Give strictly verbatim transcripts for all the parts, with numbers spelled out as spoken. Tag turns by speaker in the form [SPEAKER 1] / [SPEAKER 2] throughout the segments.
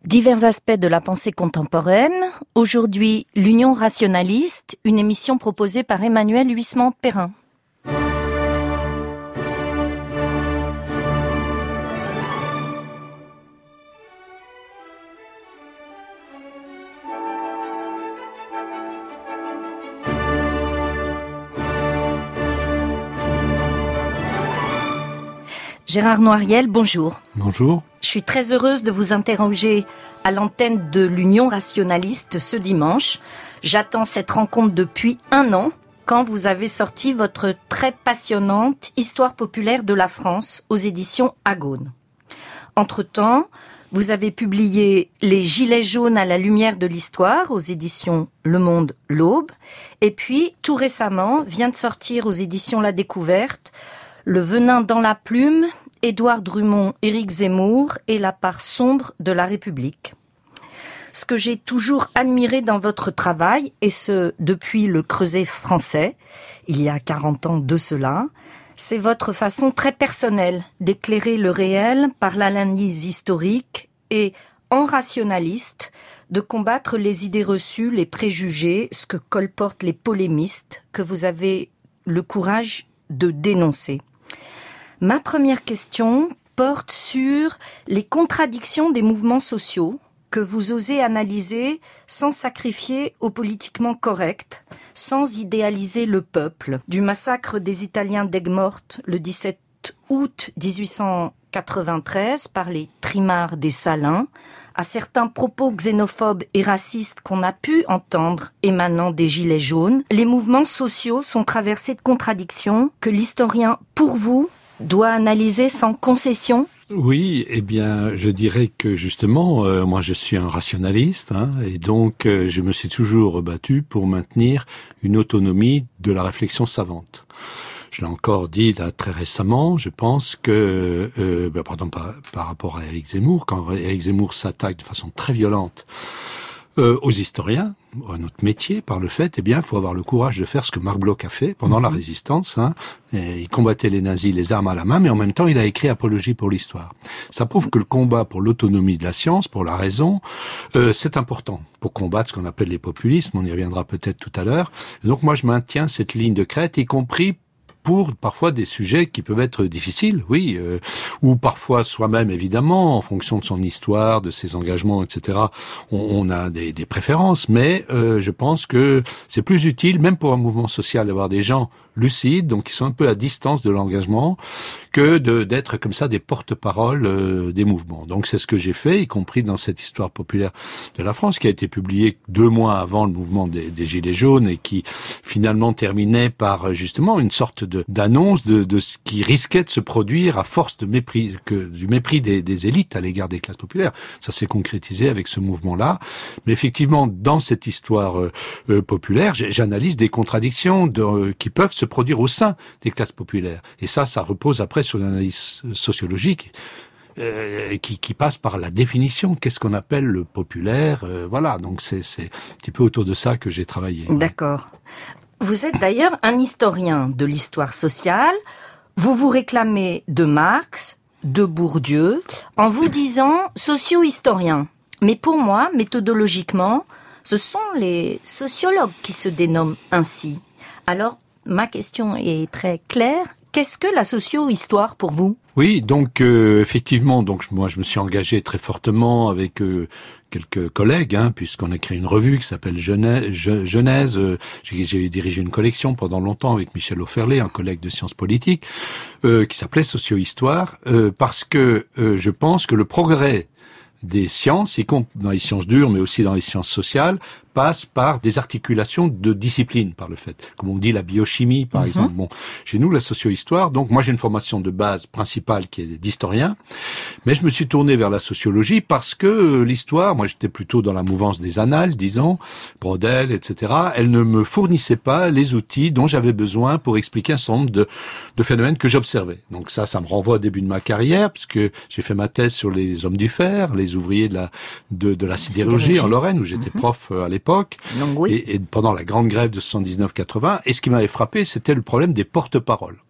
[SPEAKER 1] Divers aspects de la pensée contemporaine. Aujourd'hui, l'Union rationaliste, une émission proposée par Emmanuel Huysmans-Perrin. Gérard Noiriel, bonjour.
[SPEAKER 2] Bonjour.
[SPEAKER 1] Je suis très heureuse de vous interroger à l'antenne de l'Union rationaliste ce dimanche. J'attends cette rencontre depuis un an, quand vous avez sorti votre très passionnante Histoire populaire de la France aux éditions Agone. Entre-temps, vous avez publié Les Gilets jaunes à la lumière de l'histoire aux éditions Le Monde l'Aube. Et puis, tout récemment, vient de sortir aux éditions La Découverte Le venin dans la plume, Édouard Drummond, Éric Zemmour et la part sombre de la République. Ce que j'ai toujours admiré dans votre travail, et ce depuis le Creuset français, il y a quarante ans de cela, c'est votre façon très personnelle d'éclairer le réel par l'analyse historique et, en rationaliste, de combattre les idées reçues, les préjugés, ce que colportent les polémistes, que vous avez le courage de dénoncer. Ma première question porte sur les contradictions des mouvements sociaux que vous osez analyser sans sacrifier au politiquement correct, sans idéaliser le peuple. Du massacre des Italiens d'Aigues-Mortes le dix-sept août dix-huit cent quatre-vingt-treize par les trimards des Salins, à certains propos xénophobes et racistes qu'on a pu entendre émanant des Gilets jaunes, les mouvements sociaux sont traversés de contradictions que l'historien, pour vous, doit analyser sans concession?
[SPEAKER 2] Oui, eh bien, je dirais que justement, euh, moi je suis un rationaliste, hein, et donc euh, je me suis toujours battu pour maintenir une autonomie de la réflexion savante. Je l'ai encore dit là, très récemment, je pense que, euh, bah, pardon, par, par rapport à Éric Zemmour, quand Éric Zemmour s'attaque de façon très violente Euh, aux historiens, à notre métier, par le fait, eh bien, il faut avoir le courage de faire ce que Marc Bloch a fait pendant mmh. la Résistance. Hein. Et il combattait les nazis, les armes à la main, mais en même temps, il a écrit Apologie pour l'histoire. Ça prouve que le combat pour l'autonomie de la science, pour la raison, euh, c'est important pour combattre ce qu'on appelle les populismes. On y reviendra peut-être tout à l'heure. Et donc, moi, je maintiens cette ligne de crête, y compris pour parfois des sujets qui peuvent être difficiles, oui, euh, ou parfois soi-même, évidemment, en fonction de son histoire, de ses engagements, et cetera, on, on a des, des préférences, mais euh, je pense que c'est plus utile, même pour un mouvement social, d'avoir des gens lucides, donc qui sont un peu à distance de l'engagement, que de d'être comme ça des porte-paroles euh, des mouvements. Donc c'est ce que j'ai fait, y compris dans cette Histoire populaire de la France, qui a été publiée deux mois avant le mouvement des, des Gilets jaunes et qui finalement terminait par justement une sorte de d'annonce de, de ce qui risquait de se produire à force de mépris, que, du mépris des, des élites à l'égard des classes populaires. Ça s'est concrétisé avec ce mouvement-là. Mais effectivement, dans cette histoire euh, euh, populaire, j'analyse des contradictions de, euh, qui peuvent se produire au sein des classes populaires. Et ça, ça repose après sur l'analyse sociologique euh, qui, qui passe par la définition. Qu'est-ce qu'on appelle le populaire euh, Voilà, donc c'est, c'est un petit peu autour de ça que j'ai travaillé.
[SPEAKER 1] D'accord. Vous êtes d'ailleurs un historien de l'histoire sociale. Vous vous réclamez de Marx, de Bourdieu, en vous disant socio-historien. Mais pour moi, méthodologiquement, ce sont les sociologues qui se dénomment ainsi. Alors, ma question est très claire. Qu'est-ce que la socio-histoire pour vous ?
[SPEAKER 2] Oui, donc euh, effectivement, donc moi je me suis engagé très fortement avec euh, quelques collègues, hein, puisqu'on a créé une revue qui s'appelle Genèse. Genèse. Euh, j'ai, j'ai dirigé une collection pendant longtemps avec Michel Auferlet, un collègue de sciences politiques, euh, qui s'appelait Socio-Histoire, euh, parce que euh, je pense que le progrès des sciences, y compris dans les sciences dures, mais aussi dans les sciences sociales, passe par des articulations de disciplines, par le fait. Comme on dit la biochimie, par mm-hmm. exemple. Bon, chez nous, la socio-histoire, donc moi j'ai une formation de base principale qui est d'historien, mais je me suis tourné vers la sociologie parce que euh, l'histoire, moi j'étais plutôt dans la mouvance des annales, disons, Brodel, et cetera, elle ne me fournissait pas les outils dont j'avais besoin pour expliquer un certain nombre de, de phénomènes que j'observais. Donc ça, ça me renvoie au début de ma carrière, puisque j'ai fait ma thèse sur les hommes du fer, les ouvriers de la, de, de la sidérurgie, sidérurgie en Lorraine, où j'étais mm-hmm. prof euh, à l'époque.
[SPEAKER 1] Donc, oui.
[SPEAKER 2] et, et pendant la grande grève de soixante-dix-neuf quatre-vingts, et ce qui m'avait frappé, c'était le problème des porte-paroles.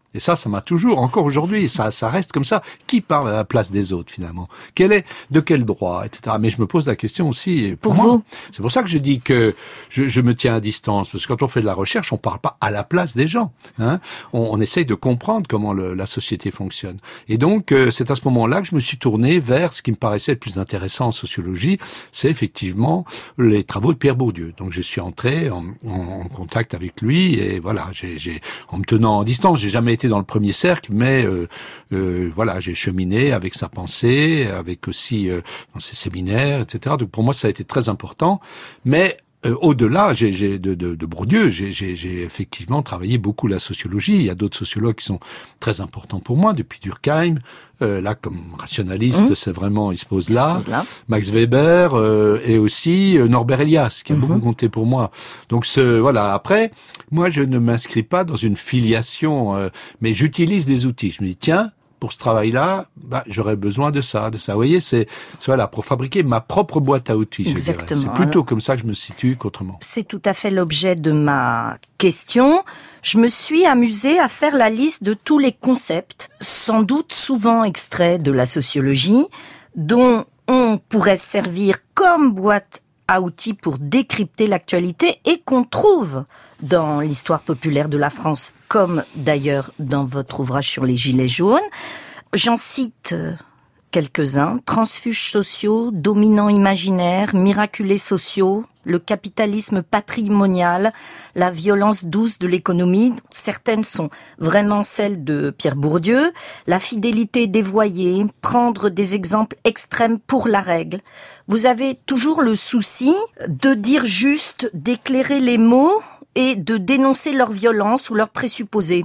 [SPEAKER 2] Et ça, ça m'a toujours, encore aujourd'hui, ça, ça reste comme ça. Qui parle à la place des autres, finalement? Quel est, de quel droit, et cetera. Mais je me pose la question aussi pour,
[SPEAKER 1] pour
[SPEAKER 2] moi.
[SPEAKER 1] Vous.
[SPEAKER 2] C'est pour ça que je dis que je, je me tiens à distance, parce que quand on fait de la recherche, on parle pas à la place des gens. Hein. On, on essaye de comprendre comment le, la société fonctionne. Et donc, euh, c'est à ce moment-là que je me suis tourné vers ce qui me paraissait le plus intéressant en sociologie, c'est effectivement les travaux de Pierre Bourdieu. Donc, je suis entré en, en, en contact avec lui, et voilà, j'ai, j'ai, en me tenant en distance, j'ai jamais été dans le premier cercle, mais euh, euh, voilà, j'ai cheminé avec sa pensée, avec aussi euh, dans ses séminaires, et cetera. Donc pour moi, ça a été très important. Mais euh, au-delà, j'ai, j'ai de, de, de Bourdieu, j'ai, j'ai, j'ai effectivement travaillé beaucoup la sociologie. Il y a d'autres sociologues qui sont très importants pour moi, depuis Durkheim. Euh, là, comme rationaliste, mmh. c'est vraiment, il se pose là. Il se pose là. Max Weber euh, et aussi euh, Norbert Elias, qui a mmh. beaucoup compté pour moi. Donc, ce, voilà. Après, moi, je ne m'inscris pas dans une filiation, euh, mais j'utilise des outils. Je me dis, tiens, pour ce travail-là, bah, j'aurais besoin de ça, de ça. Vous voyez, c'est, c'est voilà, pour fabriquer ma propre boîte à outils, je
[SPEAKER 1] Exactement.
[SPEAKER 2] dirais. C'est plutôt comme ça que je me situe qu'autrement.
[SPEAKER 1] C'est tout à fait l'objet de ma question. Je me suis amusée à faire la liste de tous les concepts, sans doute souvent extraits de la sociologie, dont on pourrait servir comme boîte à outils pour décrypter l'actualité et qu'on trouve dans l'histoire populaire de la France, comme d'ailleurs dans votre ouvrage sur les Gilets jaunes. J'en cite quelques-uns. Transfuges sociaux, dominants imaginaires, miraculés sociaux, le capitalisme patrimonial, la violence douce de l'économie. Certaines sont vraiment celles de Pierre Bourdieu. La fidélité dévoyée, prendre des exemples extrêmes pour la règle. Vous avez toujours le souci de dire juste, d'éclairer les mots et de dénoncer leur violence ou leurs présupposés.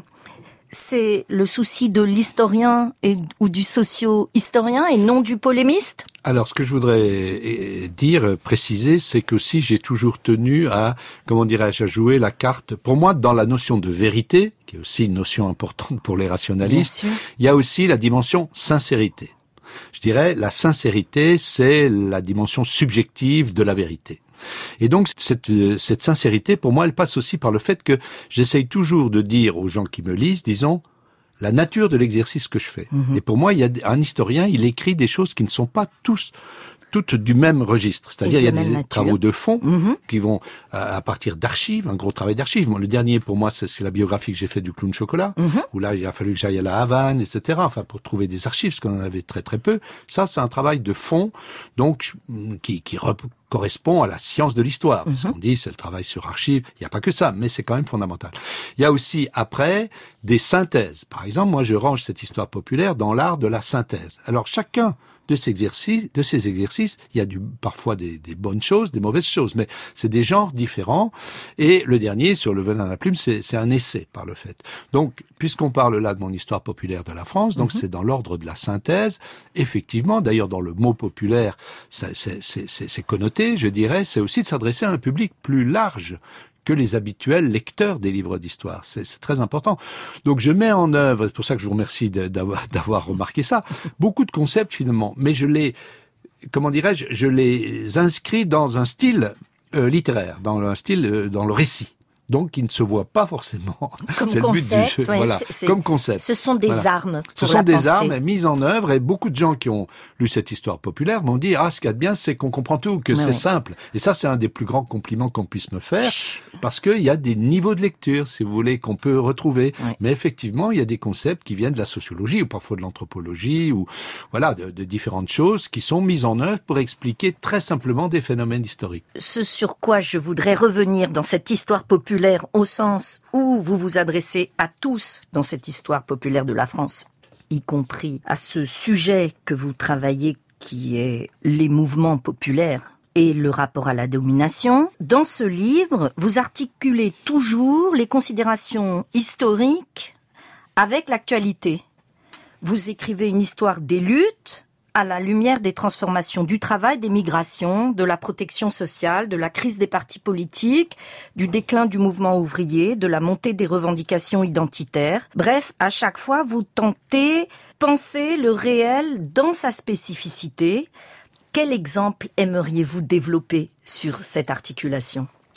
[SPEAKER 1] C'est le souci de l'historien et, ou du socio-historien et non du polémiste ?
[SPEAKER 2] Alors, ce que je voudrais dire, préciser, c'est qu'aussi j'ai toujours tenu à, comment dirais-je, à jouer la carte. Pour moi, dans la notion de vérité, qui est aussi une notion importante pour les rationalistes, il y a aussi la dimension sincérité. Je dirais, la sincérité, c'est la dimension subjective de la vérité. Et donc, cette, cette sincérité, pour moi, elle passe aussi par le fait que j'essaye toujours de dire aux gens qui me lisent, disons, la nature de l'exercice que je fais. Mmh. Et pour moi, il y a un historien, il écrit des choses qui ne sont pas tous toutes du même registre. C'est-à-dire, il y a des nature. travaux de fond mmh. qui vont à partir d'archives, un gros travail d'archives. Bon, le dernier, pour moi, c'est la biographie que j'ai faite du clown chocolat, mmh. où là, il a fallu que j'aille à la Havane, et cetera, enfin, pour trouver des archives, parce qu'on en avait très très peu. Ça, c'est un travail de fond, donc, qui, qui rep- correspond à la science de l'histoire. Mmh. Ce qu'on dit, c'est le travail sur archives. Il n'y a pas que ça, mais c'est quand même fondamental. Il y a aussi, après, des synthèses. Par exemple, moi, je range cette histoire populaire dans l'art de la synthèse. Alors, chacun de ces exercices, de ces exercices, il y a du, parfois des, des bonnes choses, des mauvaises choses, mais c'est des genres différents. Et le dernier, sur le venin à la plume, c'est, c'est un essai, par le fait. Donc, puisqu'on parle là de mon histoire populaire de la France, donc mm-hmm. c'est dans l'ordre de la synthèse. Effectivement, d'ailleurs, dans le mot populaire, ça, c'est, c'est, c'est, c'est connoté, je dirais, c'est aussi de s'adresser à un public plus large que les habituels lecteurs des livres d'histoire. C'est, c'est très important. Donc je mets en œuvre, c'est pour ça que je vous remercie de, d'avoir, d'avoir remarqué ça, beaucoup de concepts finalement, mais je les, comment dirais-je, je les inscris dans un style euh, littéraire, dans un style, euh, dans le récit. Donc, qui ne se voit pas forcément.
[SPEAKER 1] Comme
[SPEAKER 2] c'est
[SPEAKER 1] concept,
[SPEAKER 2] le but du jeu.
[SPEAKER 1] Ouais,
[SPEAKER 2] voilà,
[SPEAKER 1] c'est, c'est,
[SPEAKER 2] comme concept.
[SPEAKER 1] Ce sont des
[SPEAKER 2] voilà.
[SPEAKER 1] armes pour
[SPEAKER 2] Ce sont
[SPEAKER 1] la
[SPEAKER 2] des
[SPEAKER 1] pensée.
[SPEAKER 2] armes mises en œuvre, et beaucoup de gens qui ont lu cette histoire populaire m'ont dit, ah, ce qu'il y a de bien, c'est qu'on comprend tout, que Mais c'est oui. simple. Et ça, c'est un des plus grands compliments qu'on puisse me faire, Chut. parce qu'il y a des niveaux de lecture, si vous voulez, qu'on peut retrouver. Oui. Mais effectivement, il y a des concepts qui viennent de la sociologie, ou parfois de l'anthropologie, ou voilà, de, de différentes choses qui sont mises en œuvre pour expliquer très simplement des phénomènes historiques.
[SPEAKER 1] Ce sur quoi je voudrais revenir dans cette histoire populaire, au sens où vous vous adressez à tous dans cette histoire populaire de la France, y compris à ce sujet que vous travaillez qui est les mouvements populaires et le rapport à la domination. Dans ce livre, vous articulez toujours les considérations historiques avec l'actualité. Vous écrivez une histoire des luttes à la lumière des transformations du travail, des migrations, de la protection sociale, de la crise des partis politiques, du déclin du mouvement ouvrier, de la montée des revendications identitaires. Bref, à chaque fois, vous tentez penser le réel dans sa spécificité. Quel exemple aimeriez-vous développer sur cette articulation ?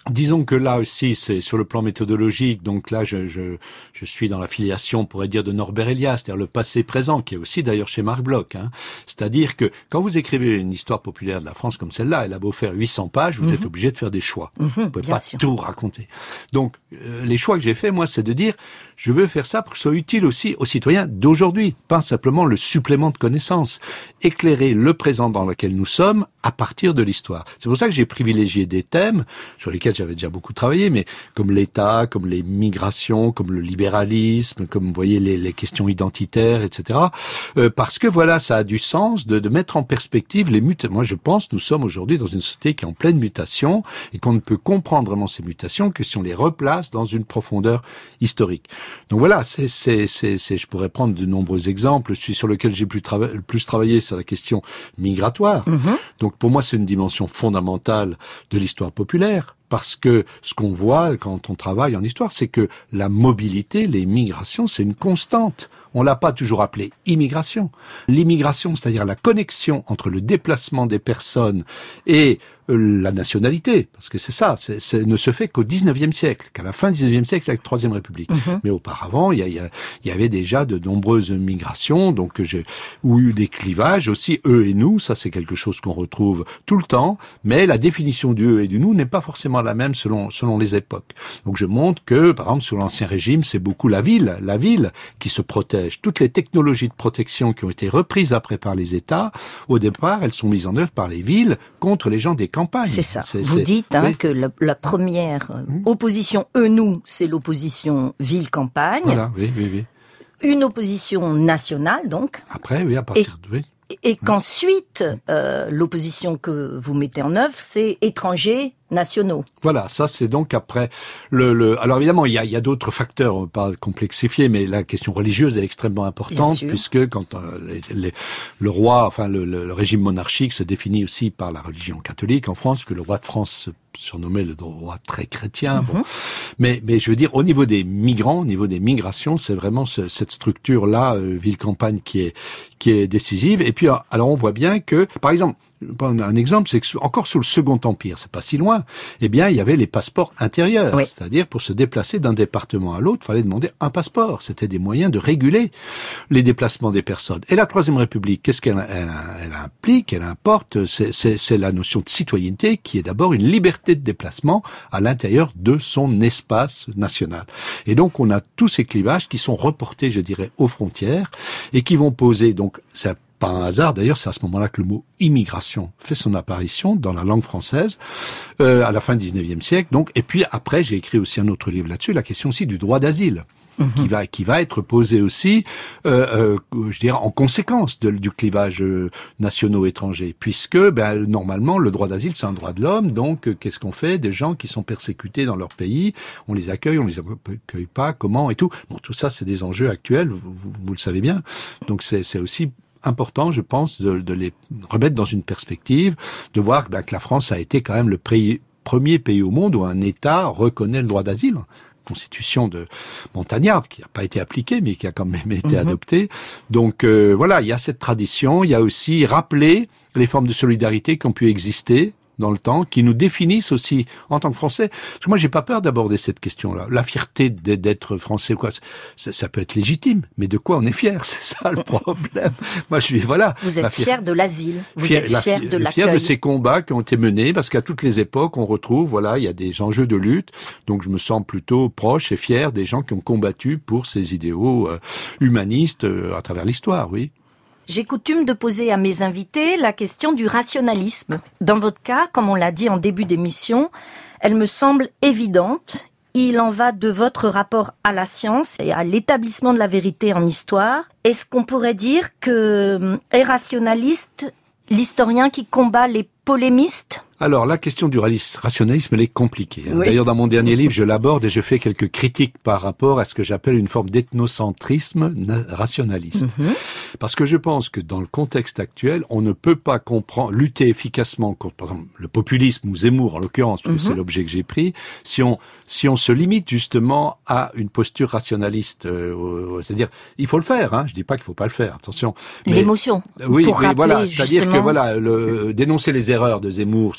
[SPEAKER 2] Disons que là aussi, c'est sur le plan méthodologique. Donc là, je, je, je suis dans la filiation, on pourrait dire, de Norbert Elias, c'est-à-dire le passé-présent, qui est aussi d'ailleurs chez Marc Bloch. Hein. C'est-à-dire que quand vous écrivez une histoire populaire de la France comme celle-là, elle a beau faire huit cents pages, vous mmh. êtes obligé de faire des choix. Mmh, vous ne pouvez pas sûr. tout raconter. Donc, euh, les choix que j'ai faits, moi, c'est de dire, je veux faire ça pour que ce soit utile aussi aux citoyens d'aujourd'hui, pas simplement le supplément de connaissances. Éclairer le présent dans lequel nous sommes à partir de l'histoire. C'est pour ça que j'ai privilégié des thèmes sur lesquels j'avais déjà beaucoup travaillé, mais comme l'État, comme les migrations, comme le libéralisme, comme vous voyez les, les questions identitaires, et cetera. Euh, parce que voilà, ça a du sens de, de mettre en perspective les mutations. Moi, je pense nous sommes aujourd'hui dans une société qui est en pleine mutation et qu'on ne peut comprendre vraiment ces mutations que si on les replace dans une profondeur historique. Donc voilà, c'est, c'est, c'est, c'est je pourrais prendre de nombreux exemples. Celui sur lequel j'ai plus trava- le plus travaillé, c'est la question migratoire. Mmh. Donc pour moi, c'est une dimension fondamentale de l'histoire populaire. Parce que ce qu'on voit quand on travaille en histoire, c'est que la mobilité, les migrations, c'est une constante. On l'a pas toujours appelé immigration. L'immigration, c'est-à-dire la connexion entre le déplacement des personnes et la nationalité, parce que c'est ça, c'est, c'est, ne se fait qu'au dix-neuvième siècle, qu'à la fin du dix-neuvième siècle avec la Troisième République. Mmh. Mais auparavant, il y, a, il, y a, il y avait déjà de nombreuses migrations, donc j'ai où eu des clivages aussi, eux et nous, ça c'est quelque chose qu'on retrouve tout le temps, mais la définition du eux et du nous n'est pas forcément la même selon selon les époques. Donc je montre que, par exemple, sous l'Ancien Régime, c'est beaucoup la ville, la ville qui se protège. Toutes les technologies de protection qui ont été reprises après par les États, au départ, elles sont mises en œuvre par les villes contre les gens des campagne.
[SPEAKER 1] C'est ça. C'est, Vous c'est... dites hein, oui. que la, la première mmh. opposition eux-nous, c'est l'opposition ville-campagne. Voilà, oui, oui, oui. Une opposition nationale, donc.
[SPEAKER 2] Après, oui, à partir
[SPEAKER 1] et,
[SPEAKER 2] de... Oui.
[SPEAKER 1] Et, et qu'ensuite, euh, l'opposition que vous mettez en œuvre, c'est étrangers nationaux.
[SPEAKER 2] Voilà, ça c'est donc après le. le... Alors évidemment, il y a, il y a d'autres facteurs, on ne va pas complexifier, mais la question religieuse est extrêmement importante puisque quand euh, les, les, le roi, enfin le, le, le régime monarchique se définit aussi par la religion catholique en France, que le roi de France se surnommait le roi très chrétien. Mm-hmm. Bon. Mais, mais je veux dire, au niveau des migrants, au niveau des migrations, c'est vraiment ce, cette structure-là, euh, ville-campagne, qui est qui est décisive. Et puis, alors on voit bien que, par exemple, un exemple, c'est que encore sous le Second Empire, c'est pas si loin, eh bien, il y avait les passeports intérieurs. Oui. C'est-à-dire, pour se déplacer d'un département à l'autre, il fallait demander un passeport. C'était des moyens de réguler les déplacements des personnes. Et la Troisième République, qu'est-ce qu'elle elle, elle implique, elle importe? C'est, c'est, c'est la notion de citoyenneté qui est d'abord une liberté de déplacement à l'intérieur de son espace national. Et donc, on a tous ces clivages qui sont reportés, je dirais, aux frontières et qui vont poser, donc, ça pas un hasard, d'ailleurs, c'est à ce moment-là que le mot immigration fait son apparition dans la langue française, euh, à la fin du dix-neuvième siècle. Donc, et puis après, j'ai écrit aussi un autre livre là-dessus, la question aussi du droit d'asile. Mmh. qui va qui va être posé aussi, euh, euh, je dirais en conséquence de, du clivage euh, nationaux-étranger, puisque ben normalement le droit d'asile c'est un droit de l'homme, donc euh, qu'est-ce qu'on fait des gens qui sont persécutés dans leur pays, on les accueille, on les accueille pas, comment et tout. Bon, tout ça c'est des enjeux actuels, vous, vous, vous le savez bien. Donc c'est c'est aussi important, je pense, de, de les remettre dans une perspective, de voir ben, que la France a été quand même le pays, premier pays au monde où un État reconnaît le droit d'asile. Constitution de Montagnard qui n'a pas été appliquée mais qui a quand même été mmh. adoptée. Donc euh, voilà, il y a cette tradition, il y a aussi rappeler les formes de solidarité qui ont pu exister dans le temps, qui nous définissent aussi en tant que Français. Parce que moi, j'ai pas peur d'aborder cette question-là. La fierté d'être Français, quoi, ça, ça peut être légitime, mais de quoi on est fier? C'est ça le problème. Moi, je suis voilà.
[SPEAKER 1] Vous êtes fier de l'asile. Vous fier, êtes fier de l'accueil.
[SPEAKER 2] Fier de ces combats qui ont été menés, parce qu'à toutes les époques, on retrouve, voilà, il y a des enjeux de lutte. Donc, je me sens plutôt proche et fier des gens qui ont combattu pour ces idéaux euh, humanistes euh, à travers l'histoire, oui.
[SPEAKER 1] J'ai coutume de poser à mes invités la question du rationalisme. Dans votre cas, comme on l'a dit en début d'émission, elle me semble évidente. Il en va de votre rapport à la science et à l'établissement de la vérité en histoire. Est-ce qu'on pourrait dire que est rationaliste l'historien qui combat les polémistes ?
[SPEAKER 2] Alors, la question du rationalisme, elle est compliquée. Hein. Oui. D'ailleurs, dans mon dernier livre, je l'aborde et je fais quelques critiques par rapport à ce que j'appelle une forme d'ethnocentrisme rationaliste. Mm-hmm. Parce que je pense que dans le contexte actuel, on ne peut pas comprendre, lutter efficacement contre, par exemple, le populisme ou Zemmour, en l'occurrence, parce que mm-hmm. c'est l'objet que j'ai pris, si on, si on se limite justement à une posture rationaliste. Euh, c'est-à-dire, il faut le faire, hein. Je dis pas qu'il faut pas le faire, attention.
[SPEAKER 1] Mais, l'émotion.
[SPEAKER 2] Oui,
[SPEAKER 1] pour
[SPEAKER 2] mais
[SPEAKER 1] rappeler,
[SPEAKER 2] voilà. C'est-à-dire
[SPEAKER 1] justement...
[SPEAKER 2] que voilà, le, dénoncer les erreurs de Zemmour sur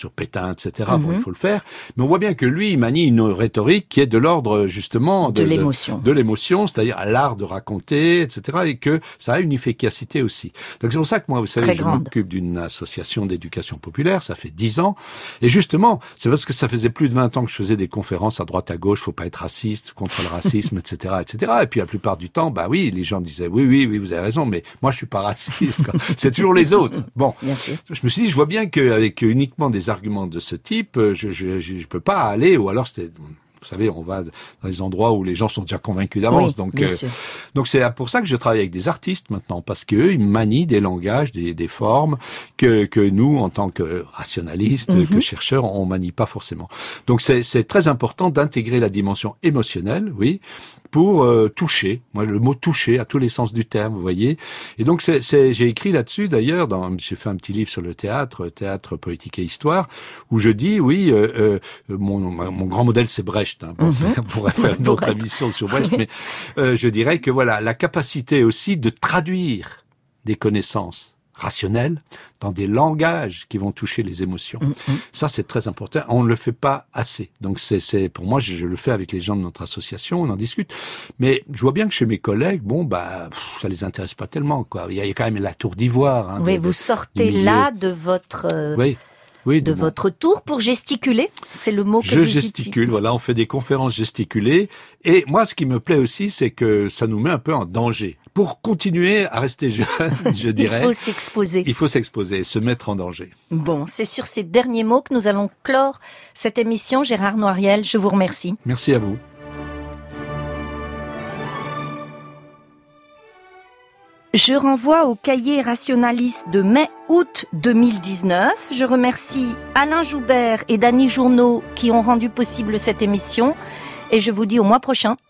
[SPEAKER 2] sur Pétain, et cetera. Mm-hmm. Bon, il faut le faire. Mais on voit bien que lui, il manie une rhétorique qui est de l'ordre, justement,
[SPEAKER 1] de, de l'émotion.
[SPEAKER 2] De, de l'émotion, c'est-à-dire l'art de raconter, et cetera. Et que ça a une efficacité aussi. Donc c'est pour ça que moi, vous savez, Très je grande. m'occupe d'une association d'éducation populaire. Ça fait dix ans. Et justement, c'est parce que ça faisait plus de vingt ans que je faisais des conférences à droite, à gauche. Faut pas être raciste, contre le racisme, et cetera, et cetera. Et puis la plupart du temps, bah oui, les gens disaient oui, oui, oui, vous avez raison, mais moi je suis pas raciste. Quoi. C'est toujours les autres. Bon, je me suis dit, je vois bien qu'avec uniquement des arguments de ce type, je je je, je peux pas aller, ou alors c'était, vous savez, on va dans les endroits où les gens sont déjà convaincus d'avance.
[SPEAKER 1] Oui,
[SPEAKER 2] donc,
[SPEAKER 1] bien
[SPEAKER 2] euh,
[SPEAKER 1] sûr.
[SPEAKER 2] donc c'est pour ça que je travaille avec des artistes maintenant, parce qu'eux, ils manient des langages, des, des formes que que nous, en tant que rationalistes, mm-hmm. que chercheurs, on manie pas forcément. Donc c'est c'est très important d'intégrer la dimension émotionnelle, oui, pour euh, toucher. Moi, le mot toucher à tous les sens du terme, vous voyez. Et donc, c'est, c'est, j'ai écrit là-dessus, d'ailleurs, dans, j'ai fait un petit livre sur le théâtre, théâtre, politique et histoire, où je dis, oui, euh, euh, mon, mon grand modèle, c'est Brecht. Hein, pour, mm-hmm. on pourrait faire une autre émission sur Brecht, mais euh, je dirais que voilà, la capacité aussi de traduire des connaissances rationnelles dans des langages qui vont toucher les émotions. Mm-hmm. Ça, c'est très important. On ne le fait pas assez. Donc, c'est, c'est pour moi, je, je le fais avec les gens de notre association, on en discute. Mais je vois bien que chez mes collègues, bon, bah, pff, ça les intéresse pas tellement, quoi. Il y a, il y a quand même la tour d'ivoire. Hein,
[SPEAKER 1] oui,
[SPEAKER 2] de,
[SPEAKER 1] vous
[SPEAKER 2] de,
[SPEAKER 1] sortez là de votre... Euh...
[SPEAKER 2] Oui. Oui,
[SPEAKER 1] de, de votre tour pour gesticuler, c'est le mot que
[SPEAKER 2] je
[SPEAKER 1] vous
[SPEAKER 2] gesticule,
[SPEAKER 1] utilisez.
[SPEAKER 2] Voilà, on fait des conférences gesticulées. Et moi, ce qui me plaît aussi, c'est que ça nous met un peu en danger. Pour continuer à rester jeune, je dirais...
[SPEAKER 1] Il faut s'exposer.
[SPEAKER 2] Il faut s'exposer, se mettre en danger.
[SPEAKER 1] Bon, c'est sur ces derniers mots que nous allons clore cette émission. Gérard Noiriel, je vous remercie.
[SPEAKER 2] Merci à vous.
[SPEAKER 1] Je renvoie au cahier rationaliste de mai-août deux mille dix-neuf. Je remercie Alain Joubert et Dany Journeau qui ont rendu possible cette émission. Et je vous dis au mois prochain.